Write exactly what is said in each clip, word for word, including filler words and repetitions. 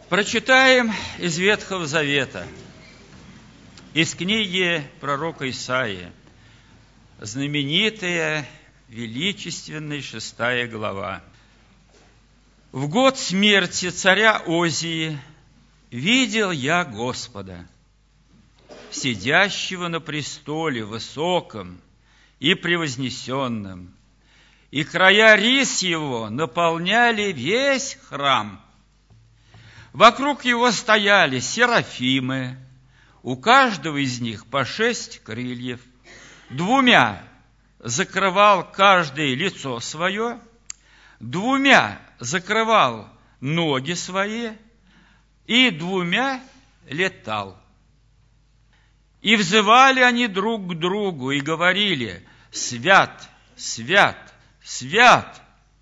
Прочитаем из Ветхого Завета, из книги пророка Исаии, знаменитая, величественная шестая глава. «В год смерти царя Озии видел я Господа, сидящего на престоле высоком и превознесенном, и края рис его наполняли весь храм. Вокруг его стояли серафимы, у каждого из них по шесть крыльев, двумя закрывал каждое лицо свое, двумя закрывал ноги свои, и двумя летал. И взывали они друг к другу и говорили: свят, свят, свят,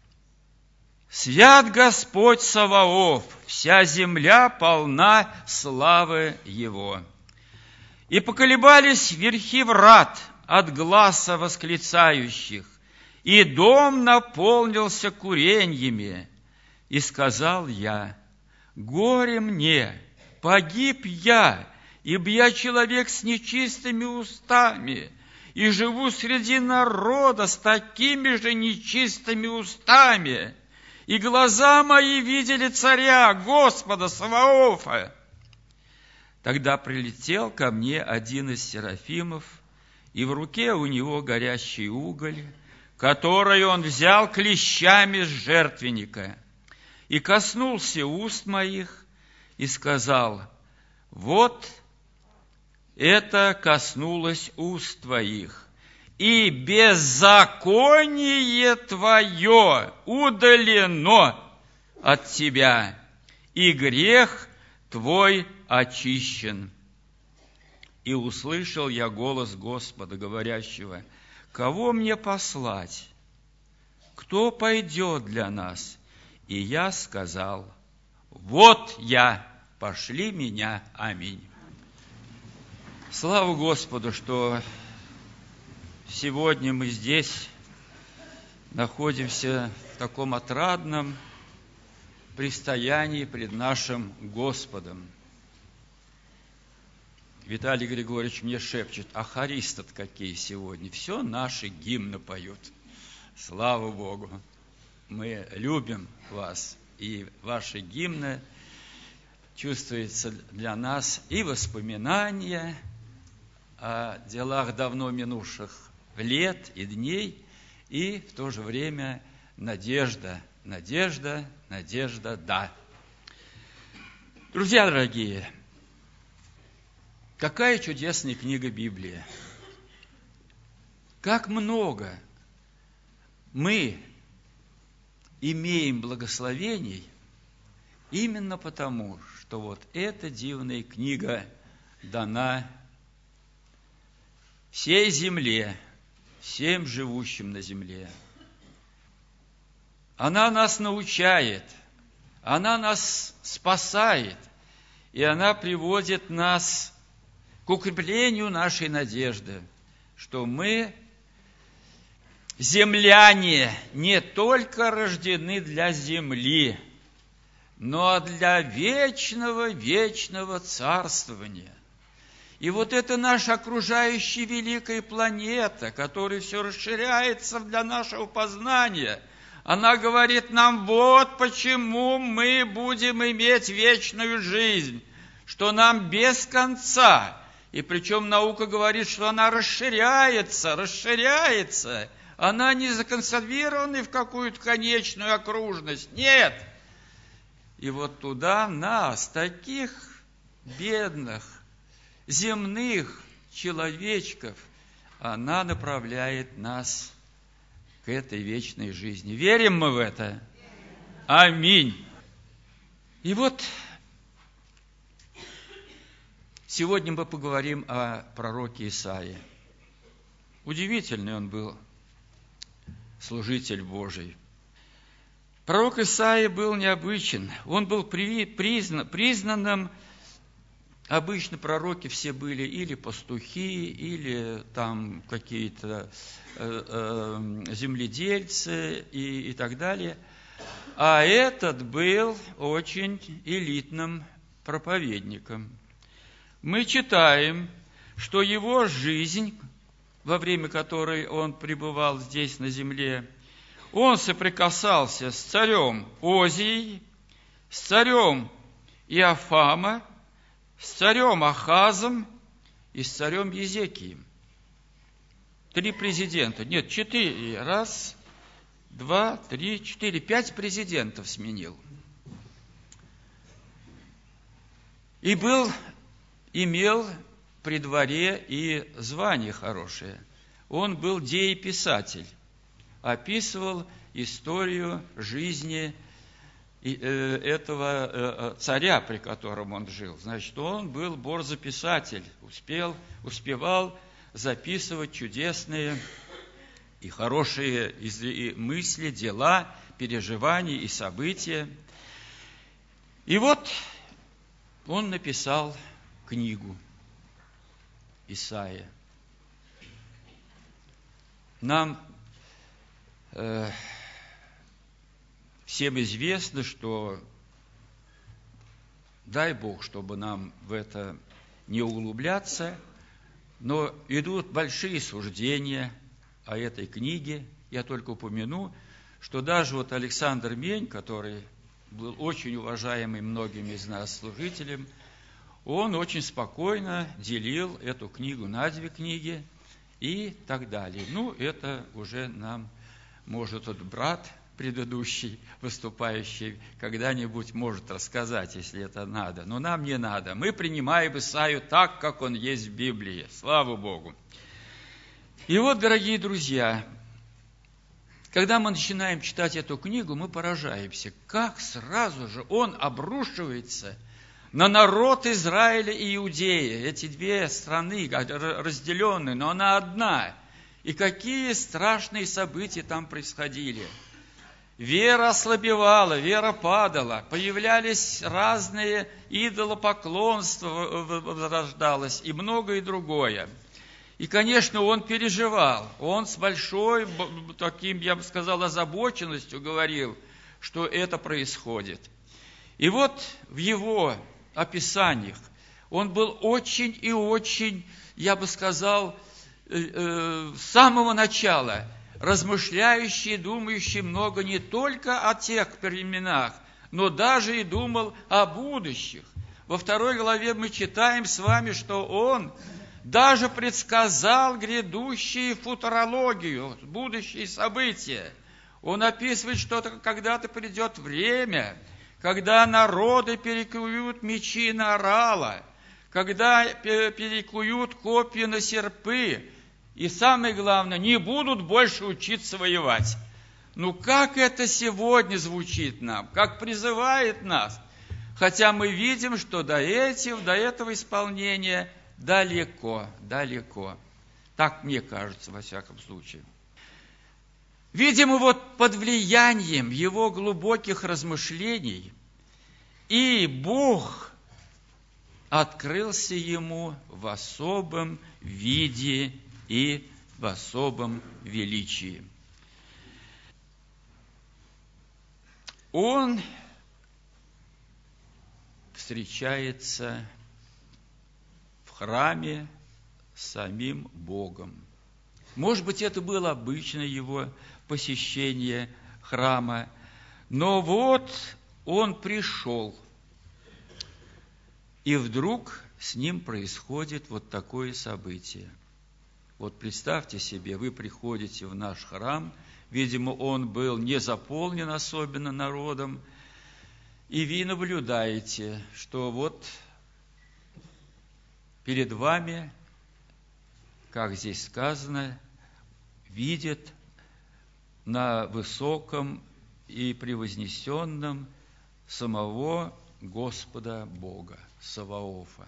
свят Господь Саваоф, вся земля полна славы Его. И поколебались верхи врат от гласа восклицающих, и дом наполнился куреньями. И сказал я: горе мне, погиб я, ибо я человек с нечистыми устами, и живу среди народа с такими же нечистыми устами. И глаза мои видели царя, Господа Саваофа. Тогда прилетел ко мне один из серафимов, и в руке у него горящий уголь, который он взял клещами с жертвенника, и коснулся уст моих, и сказал: вот это коснулось уст твоих, и беззаконие твое удалено от тебя, и грех твой очищен. И услышал я голос Господа, говорящего: кого мне послать? Кто пойдет для нас? И я сказал: вот я, пошли меня. Аминь. Слава Господу, что сегодня мы здесь находимся в таком отрадном предстоянии пред нашим Господом. Виталий Григорьевич мне шепчет: а хористы какие сегодня? Все наши гимны поют. Слава Богу! Мы любим вас, и ваши гимны чувствуются для нас и воспоминания о делах давно минувших лет и дней, и в то же время надежда, надежда, надежда, да. Друзья дорогие, какая чудесная книга Библия! Как много мы имеем благословений именно потому, что вот эта дивная книга дана всей земле, всем живущим на земле. Она нас научает, она нас спасает, и она приводит нас к укреплению нашей надежды, что мы, земляне, не только рождены для земли, но для вечного, вечного царствования. И вот это наша окружающая великая планета, которая все расширяется для нашего познания, она говорит нам: вот почему мы будем иметь вечную жизнь, что нам без конца. И причем наука говорит, что она расширяется, расширяется. Она не законсервирована в какую-то конечную окружность. Нет. И вот туда нас, таких бедных, земных человечков, она направляет нас к этой вечной жизни. Верим мы в это? Аминь. И вот сегодня мы поговорим о пророке Исаии. Удивительный он был служитель Божий. Пророк Исаия был необычен. Он был признан, признанным. Обычно пророки все были или пастухи, или там какие-то э, э, земледельцы и, и так далее. А этот был очень элитным проповедником. Мы читаем, что его жизнь, во время которой он пребывал здесь на земле, он соприкасался с царем Озией, с царем Иофама, с царем Ахазом и с царем Езекием. Три президента. Нет, четыре. Раз, два, три, четыре. Пять президентов сменил. И был, имел при дворе и звание хорошее. Он был дееписатель. Описывал историю жизни этого царя, при котором он жил. Значит, он был борзописатель, успел, успевал записывать чудесные и хорошие мысли, дела, переживания и события. И вот он написал книгу Исаия. Нам э, всем известно, что дай Бог, чтобы нам в это не углубляться, но идут большие суждения о этой книге. Я только упомяну, что даже вот Александр Мень, который был очень уважаемый многими из нас служителем, он очень спокойно делил эту книгу на две книги и так далее. Ну, это уже нам, может, тот брат предыдущий, выступающий, когда-нибудь может рассказать, если это надо. Но нам не надо. Мы принимаем Исаию так, как он есть в Библии. Слава Богу. И вот, дорогие друзья, когда мы начинаем читать эту книгу, мы поражаемся, как сразу же он обрушивается на народ Израиля и Иудеи. Эти две страны разделенные, но она одна. И какие страшные события там происходили. Вера ослабевала, вера падала, появлялись разные идолопоклонства, возрождалось и многое другое. И, конечно, он переживал, он с большой, таким, я бы сказал, озабоченностью говорил, что это происходит. И вот в его описаниях он был очень и очень, я бы сказал, с самого начала размышляющий, думающий много не только о тех временах, но даже и думал о будущих. Во второй главе мы читаем с вами, что он даже предсказал грядущую футурологию, будущие события. Он описывает, что когда-то придет время, когда народы перекуют мечи на орала, когда перекуют копья на серпы, и самое главное, не будут больше учиться воевать. Ну как это сегодня звучит нам, как призывает нас, хотя мы видим, что до этого, до этого исполнения далеко, далеко. Так мне кажется, во всяком случае. Видимо, вот под влиянием его глубоких размышлений и Бог открылся ему в особом виде и в особом величии. Он встречается в храме с самим Богом. Может быть, это было обычное его посещение храма, но вот он пришел, и вдруг с ним происходит вот такое событие. Вот представьте себе, вы приходите в наш храм, видимо, он был не заполнен особенно народом, и вы наблюдаете, что вот перед вами, как здесь сказано, видят на высоком и превознесенном самого Господа Бога, Саваофа.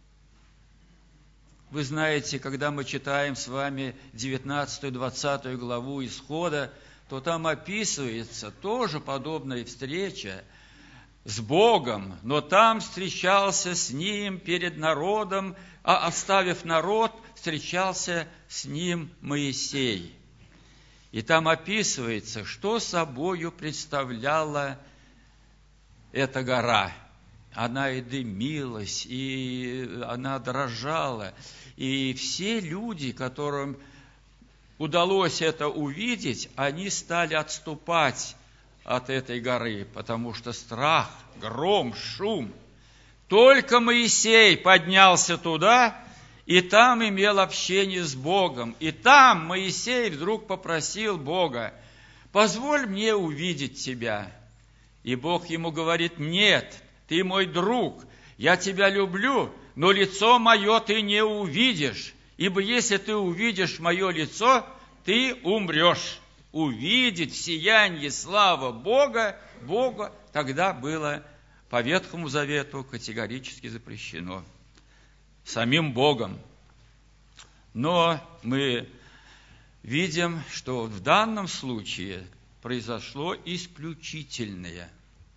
Вы знаете, когда мы читаем с вами девятнадцатую-двадцатую главу Исхода, то там описывается тоже подобная встреча с Богом, но там встречался с Ним перед народом, а оставив народ, встречался с Ним Моисей. И там описывается, что собою представляла эта гора. Она и дымилась, и она дрожала. И все люди, которым удалось это увидеть, они стали отступать от этой горы, потому что страх, гром, шум. Только Моисей поднялся туда, и там имел общение с Богом. И там Моисей вдруг попросил Бога: позволь мне увидеть тебя. И Бог ему говорит: нет, ты мой друг, я тебя люблю, но лицо мое ты не увидишь, ибо если ты увидишь мое лицо, ты умрешь. Увидеть в сиянии славы Бога, Бога тогда было по Ветхому Завету категорически запрещено самим Богом. Но мы видим, что в данном случае произошло исключительное.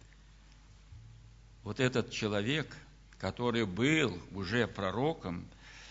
Вот этот человек, который был уже пророком,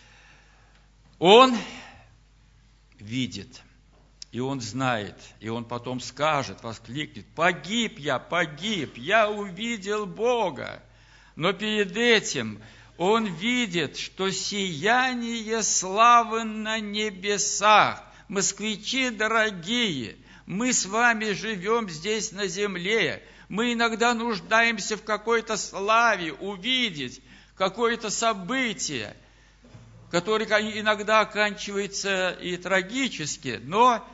он видит, и он знает, и он потом скажет, воскликнет: погиб я, погиб, я увидел Бога. Но перед этим он видит, что сияние славы на небесах. Москвичи дорогие, мы с вами живем здесь на земле. Мы иногда нуждаемся в какой-то славе, увидеть какое-то событие, которое иногда оканчивается и трагически, но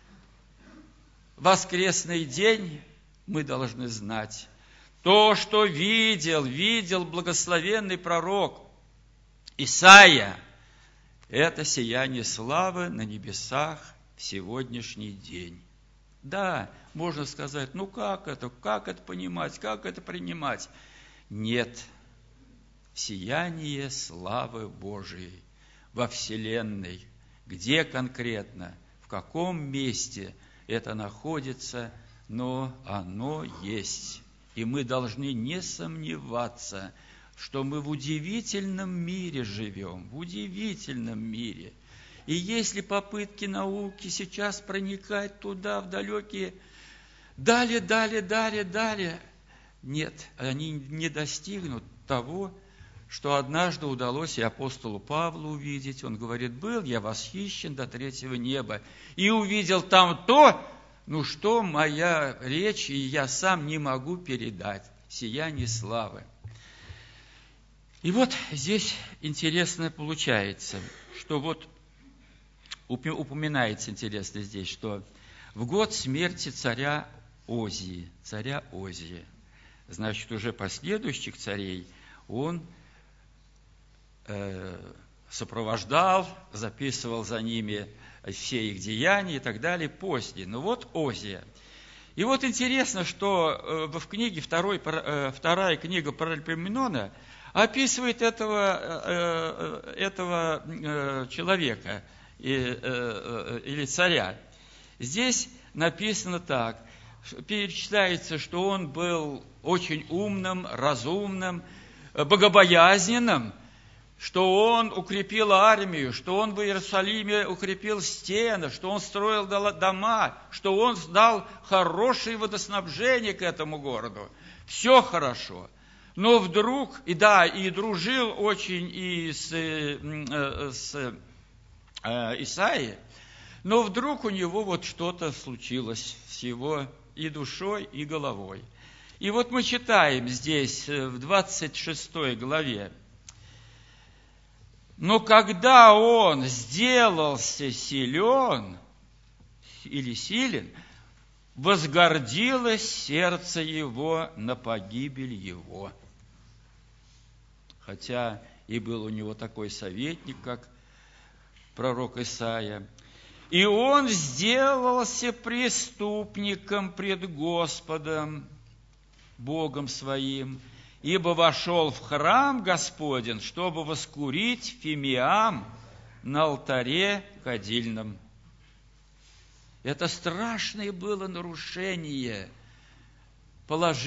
воскресный день мы должны знать. То, что видел, видел благословенный пророк Исаия, это сияние славы на небесах в сегодняшний день. Да, можно сказать: ну как это, как это понимать, как это принимать? Нет, сияние славы Божией во вселенной. Где конкретно, в каком месте это находится, но оно есть. И мы должны не сомневаться, что мы в удивительном мире живем, в удивительном мире. И если попытки науки сейчас проникать туда, в далекие, далее, далее, далее, далее, нет, они не достигнут того, что однажды удалось и апостолу Павлу увидеть. Он говорит: был я восхищен до третьего неба и увидел там то, ну что моя речь, и я сам не могу передать, сияние славы. И вот здесь интересно получается, что вот упоминается интересно здесь, что в год смерти царя Озии, царя Озии, значит, уже последующих царей он э, сопровождал, записывал за ними все их деяния и так далее после. Но вот Озия. И вот интересно, что в книге, второй, вторая книга Паралипоменона описывает этого, этого человека или царя. Здесь написано так. Перечисляется, что он был очень умным, разумным, богобоязненным, что он укрепил армию, что он в Иерусалиме укрепил стены, что он строил дома, что он дал хорошее водоснабжение к этому городу. Все хорошо. Но вдруг, и да, и дружил очень и с, с э, Исаией, но вдруг у него вот что-то случилось с его и душой, и головой. И вот мы читаем здесь в двадцать шестой главе: но когда он сделался силен или силен, возгордилось сердце его на погибель его. Хотя и был у него такой советник, как пророк Исаия. И он сделался преступником пред Господом, Богом своим, ибо вошел в храм Господень, чтобы воскурить фимиам на алтаре кадильном. Это страшное было нарушение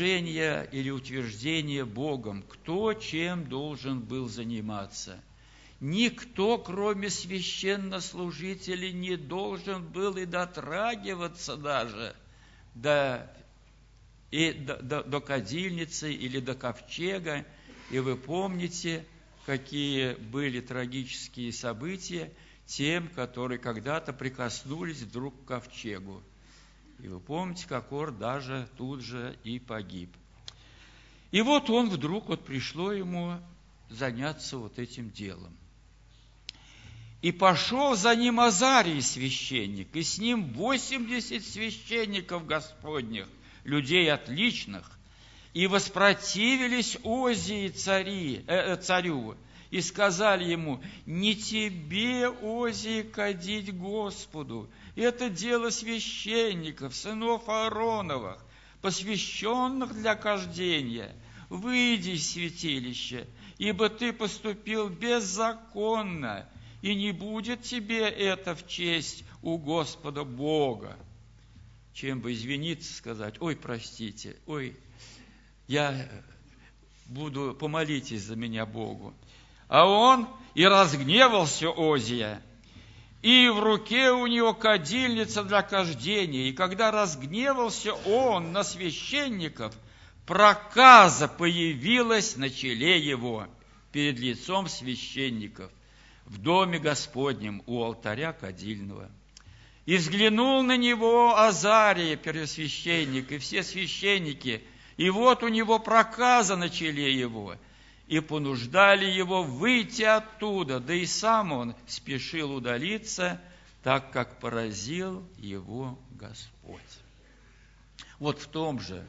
положения или утверждения Богом, кто чем должен был заниматься. никто, кроме священнослужителей, не должен был и дотрагиваться даже до, и до, до, до кадильницы или до ковчега. И вы помните, какие были трагические события тем, которые когда-то прикоснулись вдруг к ковчегу. И вы помните, как Ор даже тут же и погиб. И вот он вдруг, вот пришло ему заняться вот этим делом. И пошел за ним Азарий священник, и с ним восемьдесят священников Господних, людей отличных, и воспротивились Озии цари, э, царю, и сказали ему: не тебе, Озии, кадить Господу, это дело священников, сынов Аароновых, посвященных для кождения. Выйди из святилища, ибо ты поступил беззаконно, и не будет тебе это в честь у Господа Бога. Чем бы извиниться, сказать: ой, простите, ой, я буду, помолитесь за меня Богу. А он и разгневался Озия, и в руке у него кадильница для кождения. И когда разгневался он на священников, проказа появилась на челе его перед лицом священников в доме Господнем у алтаря кадильного. И взглянул на него Азария, первосвященник, и все священники, и вот у него проказа на челе его, и понуждали его выйти оттуда, да и сам он спешил удалиться, так как поразил его Господь. Вот в том же,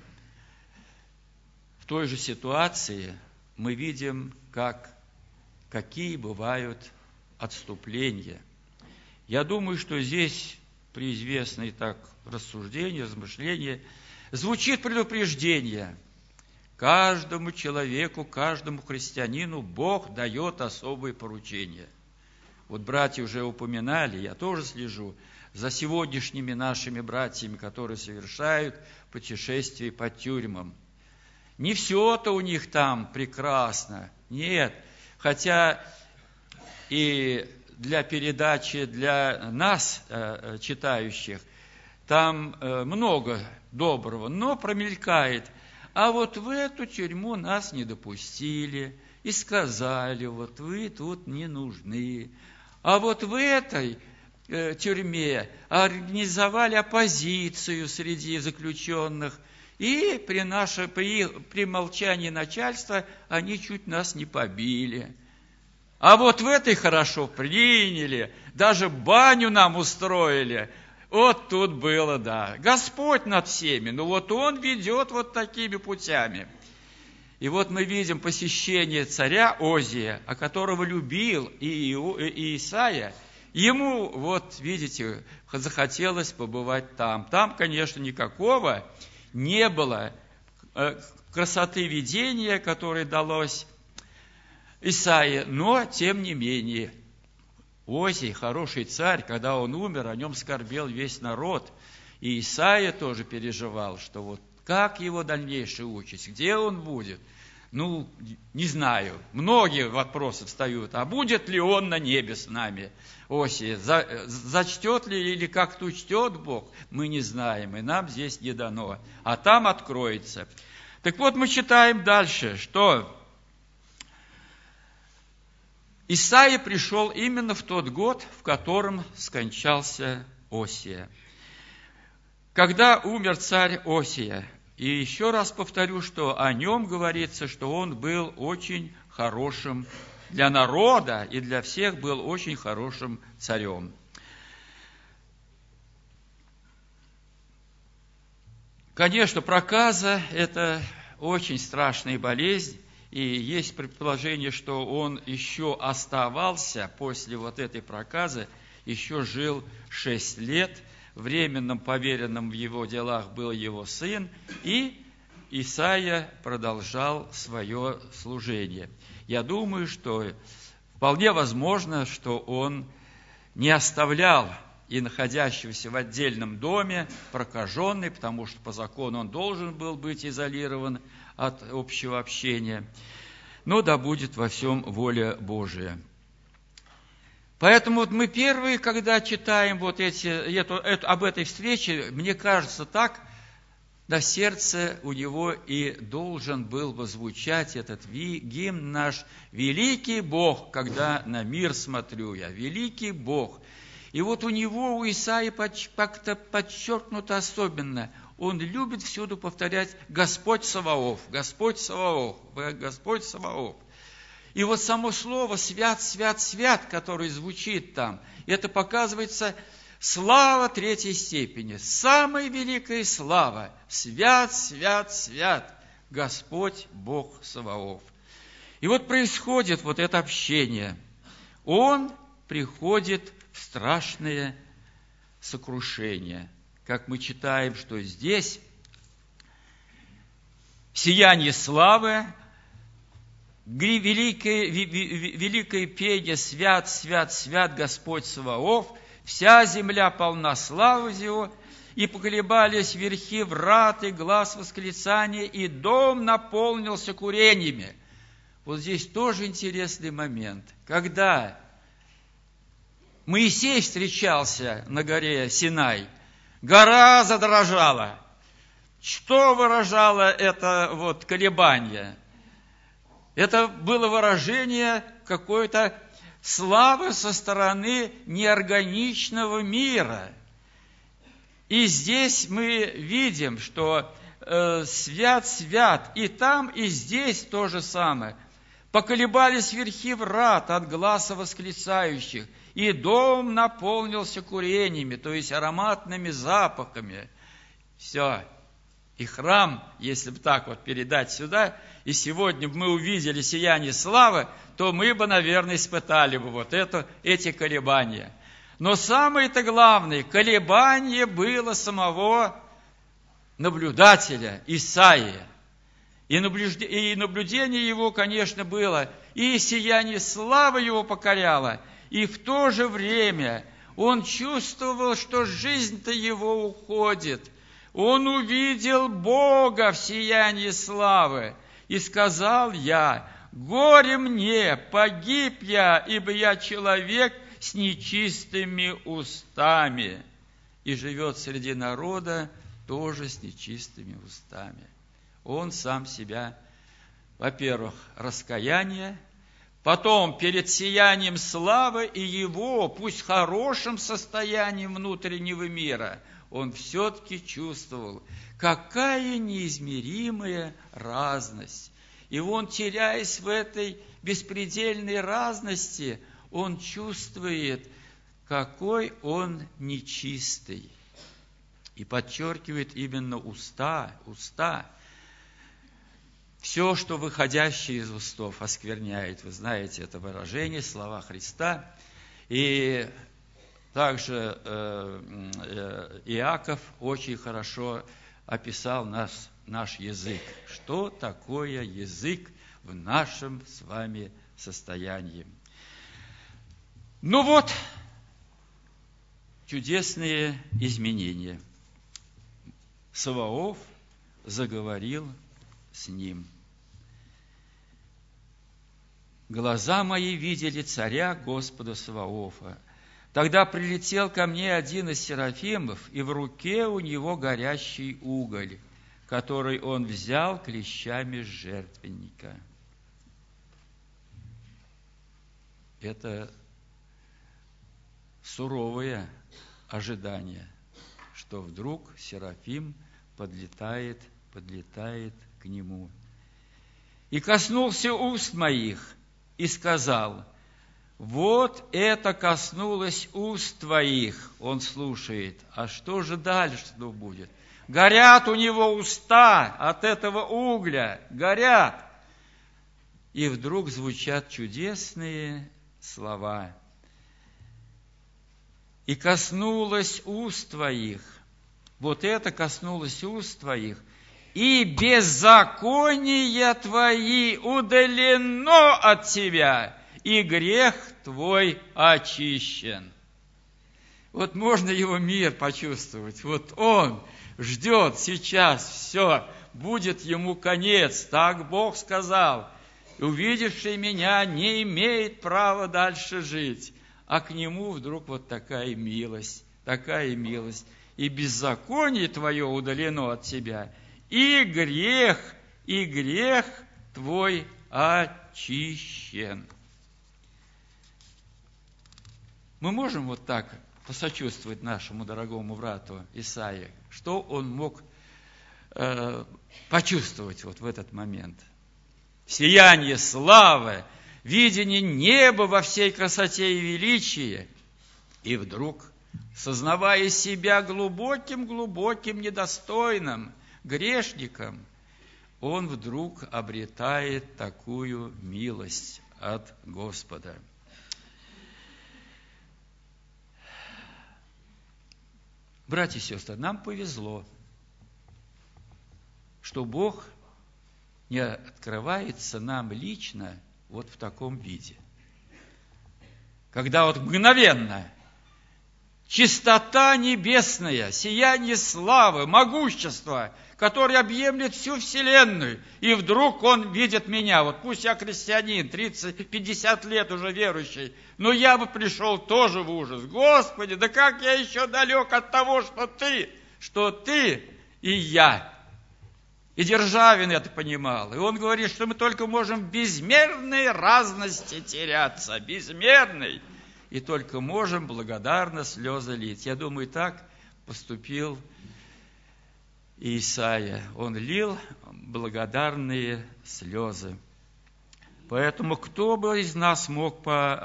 в той же ситуации мы видим, как, какие бывают отступления. Я думаю, что здесь при известной так рассуждении, размышлении звучит предупреждение. Каждому человеку, каждому христианину Бог дает особые поручения. Вот братья уже упоминали, я тоже слежу за сегодняшними нашими братьями, которые совершают путешествия по тюрьмам. Не все-то у них там прекрасно, нет. Хотя и для передачи для нас, читающих, там много доброго, но промелькает. А вот в эту тюрьму нас не допустили и сказали: вот вы тут не нужны. А вот в этой э, тюрьме организовали оппозицию среди заключенных, и при, наше, при, при молчании начальства они чуть нас не побили. А вот в этой хорошо приняли, даже баню нам устроили. Вот тут было, да. Господь над всеми, но вот Он ведет вот такими путями. И вот мы видим посещение царя Озия, о которого любил и Исаия. Ему, вот видите, захотелось побывать там. Там, конечно, никакого не было красоты видения, которое далось Исаии, но тем не менее. Озий, хороший царь, когда он умер, о нем скорбел весь народ. И Исаия тоже переживал, что вот как его дальнейшая участь, где он будет. Ну, не знаю, многие вопросы встают. А будет ли он на небе с нами, Осия? За, зачтет ли или как-то учтет Бог, мы не знаем, и нам здесь не дано. А там откроется. Так вот, мы читаем дальше, что Исаия пришел именно в тот год, в котором скончался Осия. Когда умер царь Осия, и еще раз повторю, что о нем говорится, что он был очень хорошим для народа и для всех был очень хорошим царем. Конечно, проказа – это очень страшная болезнь. И есть предположение, что он еще оставался после вот этой проказы, еще жил шесть лет. Временным поверенным в его делах был его сын, и Исаия продолжал свое служение. Я думаю, что вполне возможно, что он не оставлял и находящегося в отдельном доме прокаженный, потому что по закону он должен был быть изолирован от общего общения. Но да будет во всем воля Божия. Поэтому вот мы первые, когда читаем вот эти, эту, эту, об этой встрече, мне кажется, так на сердце у него и должен был бы звучать этот гимн наш «Великий Бог, когда на мир смотрю я, великий Бог». И вот у него, у Исаии как-то подчеркнуто особенно, он любит всюду повторять «Господь Саваоф, Господь Саваоф, Господь Саваоф». И вот само слово «свят, свят, свят», которое звучит там, это показывается слава третьей степени, самая великая слава, свят, свят, свят, Господь Бог Саваоф. И вот происходит вот это общение. Он приходит в страшное сокрушение. Как мы читаем, что здесь сияние славы, великое, великое пение «Свят, свят, свят Господь Саваоф», вся земля полна славы Его, и поколебались верхи врат, и глас восклицания, и дом наполнился курениями. Вот здесь тоже интересный момент. Когда Моисей встречался на горе Синай, гора задрожала. Что выражало это вот колебание? Это было выражение какой-то славы со стороны неорганичного мира. И здесь мы видим, что э, свят, свят, и там, и здесь то же самое. Поколебались верхи врат от гласа восклицающих, и дом наполнился курениями, то есть ароматными запахами. Все. И храм, если бы так вот передать сюда, и сегодня бы мы увидели сияние славы, то мы бы, наверное, испытали бы вот это, эти колебания. Но самое-то главное, колебание было самого наблюдателя, Исаия. И наблюдение его, конечно, было, и сияние славы его покоряло, и в то же время он чувствовал, что жизнь-то его уходит. Он увидел Бога в сиянии славы, и сказал я: «Горе мне, погиб я, ибо я человек с нечистыми устами». И живет среди народа тоже с нечистыми устами. Он сам себя, во-первых, раскаяние, потом перед сиянием славы и его, пусть хорошим состоянием внутреннего мира, он все-таки чувствовал, какая неизмеримая разность. И он, теряясь в этой беспредельной разности, он чувствует, какой он нечистый. И подчеркивает именно уста, уста. Все, что выходящее из устов, оскверняет. Вы знаете это выражение, слова Христа. И также э, э, Иаков очень хорошо описал нас, наш язык. Что такое язык в нашем с вами состоянии? Ну вот, чудесные изменения. Саваоф заговорил с ним. Глаза мои видели царя Господа Саваофа. Тогда прилетел ко мне один из серафимов, и в руке у него горящий уголь, который он взял клещами с жертвенника. Это суровое ожидание, что вдруг серафим подлетает, подлетает к нему. И коснулся уст моих, и сказал: вот это коснулось уст твоих. Он слушает. А что же дальше что будет? Горят у него уста от этого угля. Горят. И вдруг звучат чудесные слова. И коснулось уст твоих. Вот это коснулось уст твоих. И беззакония твои удалено от тебя, и грех твой очищен. Вот можно его мир почувствовать. Вот он ждет сейчас, все, будет ему конец. Так Бог сказал: увидевший меня не имеет права дальше жить. а к нему вдруг вот такая милость, такая милость. И беззаконие твое удалено от тебя, и грех, и грех твой очищен. Мы можем вот так посочувствовать нашему дорогому брату Исаии, что он мог э, почувствовать вот в этот момент. Сияние славы, видение неба во всей красоте и величии, и вдруг, сознавая себя глубоким-глубоким недостойным грешником, он вдруг обретает такую милость от Господа. Братья и сестры, нам повезло, что Бог не открывается нам лично вот в таком виде. Когда вот мгновенно чистота небесная, сияние славы, могущества, которое объемлет всю вселенную, и вдруг Он видит меня. Вот пусть я христианин, тридцать-пятьдесят лет уже верующий, но я бы пришел тоже в ужас. Господи, да как я еще далек от того, что Ты, что Ты и я. И Державин это понимал. И он говорит, что мы только можем в безмерной разности теряться, безмерной. И только можем благодарно слезы лить. Я думаю, так поступил Исаия. Он лил благодарные слезы. Поэтому кто бы из нас мог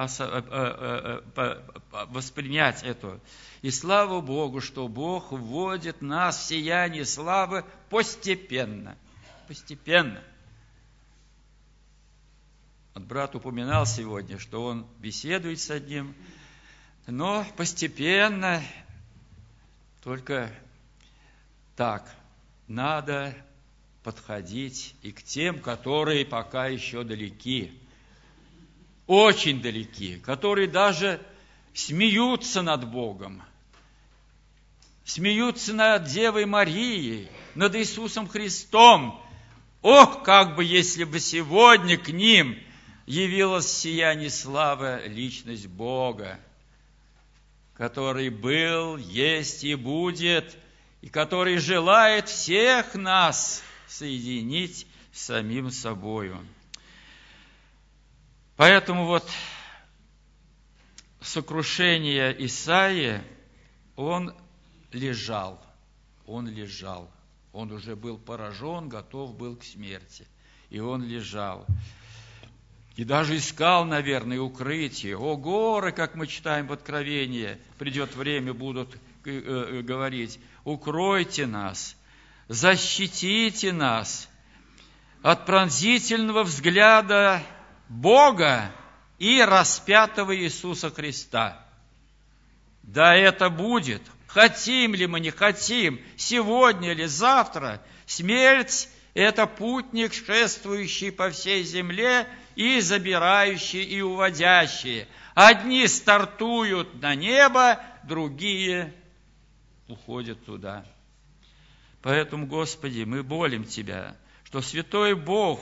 воспринять это? И слава Богу, что Бог вводит нас в сияние славы постепенно. Постепенно. Вот брат упоминал сегодня, что он беседует с одним, но постепенно, только так, надо подходить и к тем, которые пока еще далеки, очень далеки, которые даже смеются над Богом, смеются над Девой Марией, над Иисусом Христом. Ох, как бы, если бы сегодня к ним явилось сияние славы личность Бога, который был, есть и будет, и который желает всех нас соединить с самим собою. Поэтому вот сокрушение Исаии, он лежал, он лежал, он уже был поражен, готов был к смерти, и он лежал. И даже искал, наверное, укрытие. О, горы, как мы читаем в Откровении, придет время, будут говорить, укройте нас, защитите нас от пронзительного взгляда Бога и распятого Иисуса Христа. Да, это будет. Хотим ли мы, не хотим, сегодня или завтра, смерть – это путник, шествующий по всей земле и забирающий, и уводящий. Одни стартуют на небо, другие уходят туда. Поэтому, Господи, мы молим Тебя, что Святой Бог,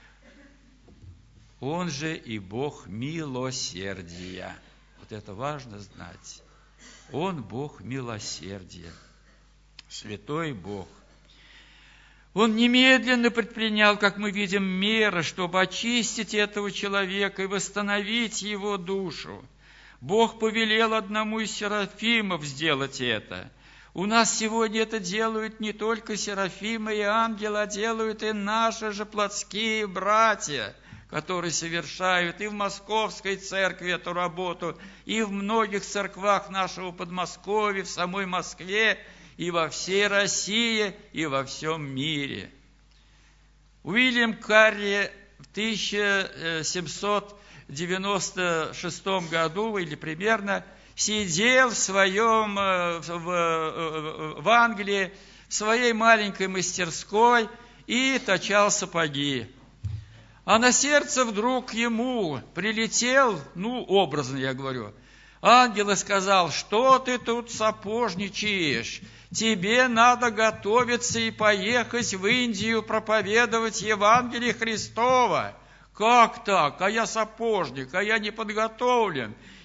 Он же и Бог милосердия. Вот это важно знать. Он Бог милосердия. Святой Бог. Он немедленно предпринял, как мы видим, меры, чтобы очистить этого человека и восстановить его душу. Бог повелел одному из серафимов сделать это. У нас сегодня это делают не только серафимы и ангелы, а делают и наши же плотские братья, которые совершают и в Московской церкви эту работу, и в многих церквах нашего Подмосковья, в самой Москве, и во всей России, и во всем мире. Уильям Карри в тысяча семьсот девяносто шестом году, или примерно, сидел в своем, в, в Англии, в своей маленькой мастерской и точал сапоги. А на сердце вдруг ему прилетел, ну, образно я говорю, ангел и сказал: что ты тут сапожничаешь? Тебе надо готовиться и поехать в Индию проповедовать Евангелие Христова. Как так? А я сапожник, а я не подготовлен.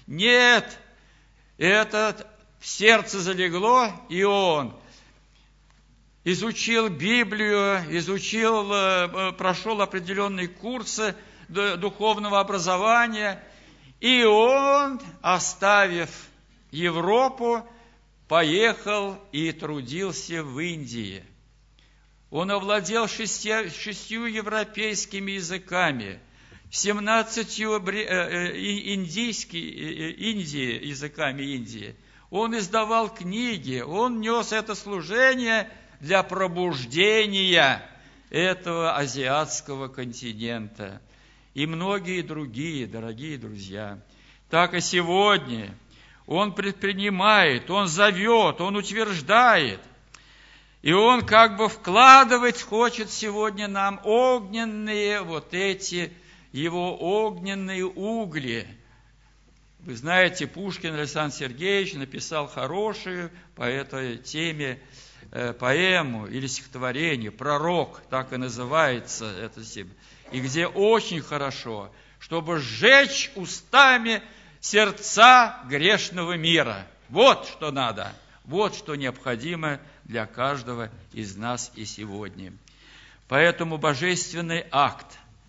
Нет, это в сердце залегло, и он изучил Библию, изучил, прошел определенные курсы духовного образования, и он, оставив Европу, поехал и трудился в Индии. Он овладел шестью, шестью европейскими языками, семнадцатью индийскими Индии, языками Индии. Он издавал книги, он нес это служение для пробуждения этого азиатского континента. И многие другие, дорогие друзья. Так и сегодня он предпринимает, он зовет, он утверждает. И он как бы вкладывать хочет сегодня нам огненные вот эти, его огненные угли. Вы знаете, Пушкин Александр Сергеевич написал хорошую по этой теме э, поэму или стихотворение «Пророк», так и называется это себе. И где очень хорошо, чтобы сжечь устами сердца грешного мира. Вот что надо, вот что необходимо для каждого из нас и сегодня. Поэтому божественный акт,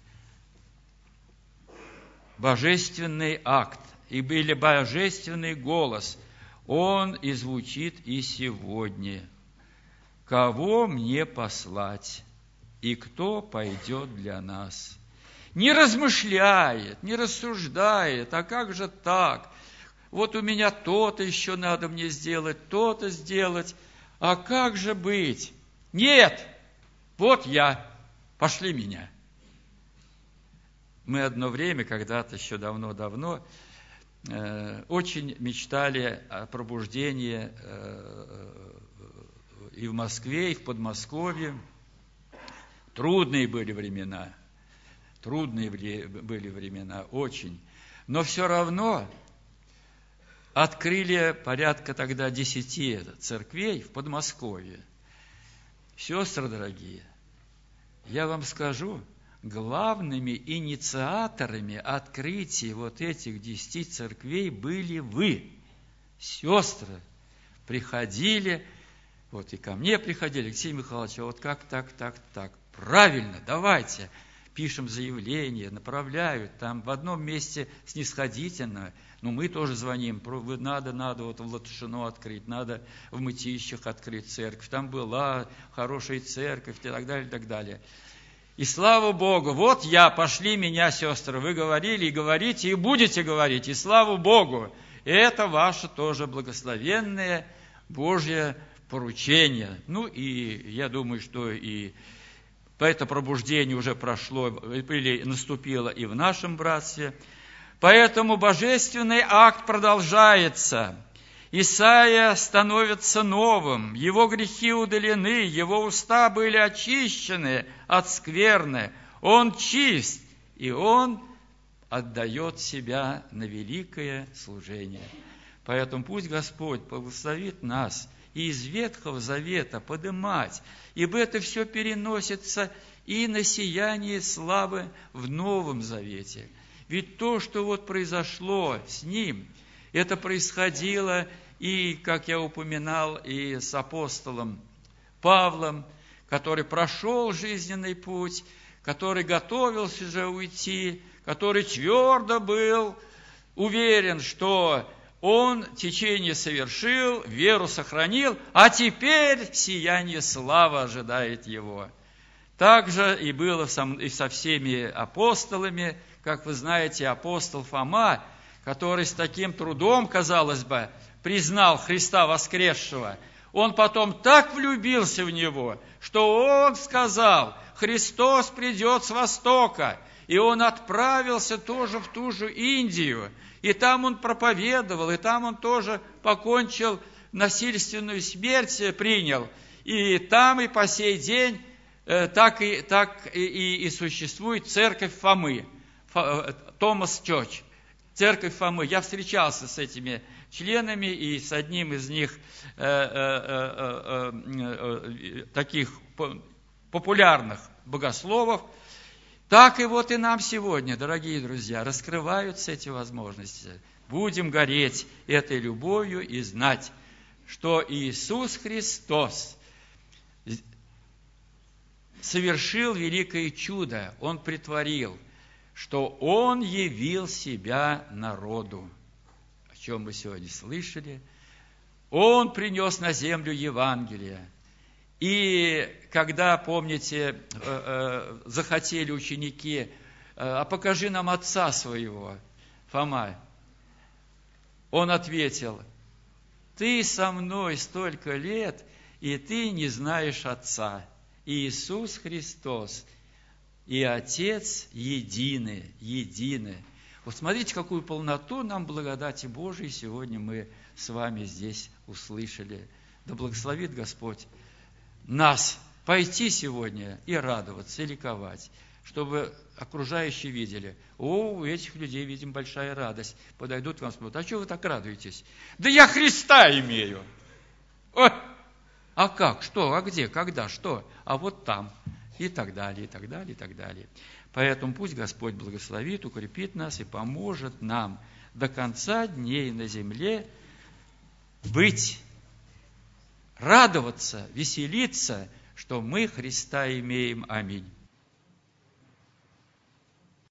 божественный акт, или божественный голос, он и звучит и сегодня. Кого мне послать, и кто пойдет для нас? Не размышляет, не рассуждает, а как же так? Вот у меня то-то еще надо мне сделать, то-то сделать. А как же быть? Нет, вот я, пошли меня. Мы одно время, когда-то еще давно-давно, э, очень мечтали о пробуждении э, и в Москве, и в Подмосковье. Трудные были времена, трудные были времена, очень. Но все равно открыли порядка тогда десяти церквей в Подмосковье. Сестры дорогие, я вам скажу, главными инициаторами открытия вот этих десяти церквей были вы, сестры. Приходили, вот и ко мне приходили, Алексей Михайлович, а вот как так, так, так. Правильно, давайте. Пишем заявление, направляют, там в одном месте снисходительно, но мы тоже звоним, надо, надо вот в Латышино открыть, надо в Мытищах открыть церковь, там была хорошая церковь и так далее, и так далее. И слава Богу, вот я, пошли меня, сестры, вы говорили и говорите, и будете говорить, и слава Богу, это ваше тоже благословенное Божье поручение. Ну и я думаю, что и это пробуждение уже прошло или наступило и в нашем братстве. Поэтому божественный акт продолжается. Исаия становится новым, его грехи удалены, его уста были очищены от скверны. Он чист, и он отдает себя на великое служение. Поэтому пусть Господь благословит нас и из Ветхого Завета подымать, ибо это все переносится и на сияние славы в Новом Завете. Ведь то, что вот произошло с Ним, это происходило и, как я упоминал, и с апостолом Павлом, который прошел жизненный путь, который готовился же уйти, который твердо был уверен, что он течение совершил, веру сохранил, а теперь сияние славы ожидает его. Так же и было и со всеми апостолами. Как вы знаете, апостол Фома, который с таким трудом, казалось бы, признал Христа воскресшего, он потом так влюбился в Него, что он сказал: Христос придет с востока. И он отправился тоже в ту же Индию. И там он проповедовал, и там он тоже покончил, насильственную смерть принял. И там и по сей день э, так, и, так и, и существует церковь Фомы, Томас Чоч, церковь Фомы. Я встречался с этими членами и с одним из них э, э, э, э, э, таких популярных богословов. Так и вот и нам сегодня, дорогие друзья, раскрываются эти возможности. будем гореть этой любовью и знать, что Иисус Христос совершил великое чудо. Он притворил, что Он явил себя народу, о чем мы сегодня слышали. Он принес на землю Евангелие. И когда, помните, захотели ученики, а покажи нам Отца своего, Фома, он ответил: ты со мной столько лет, и ты не знаешь Отца. Иисус Христос и Отец едины, едины. Вот смотрите, какую полноту нам благодати Божией сегодня мы с вами здесь услышали. Да благословит Господь нас пойти сегодня и радоваться, и ликовать, чтобы окружающие видели: о, у этих людей, видим, большая радость. Подойдут к вам, смотрят: а чего вы так радуетесь? Да я Христа имею. Ой! А как? Что? А где? Когда? Что? А вот там. И так далее, и так далее, и так далее. Поэтому пусть Господь благословит, укрепит нас и поможет нам до конца дней на земле быть, радоваться, веселиться, что мы Христа имеем. Аминь.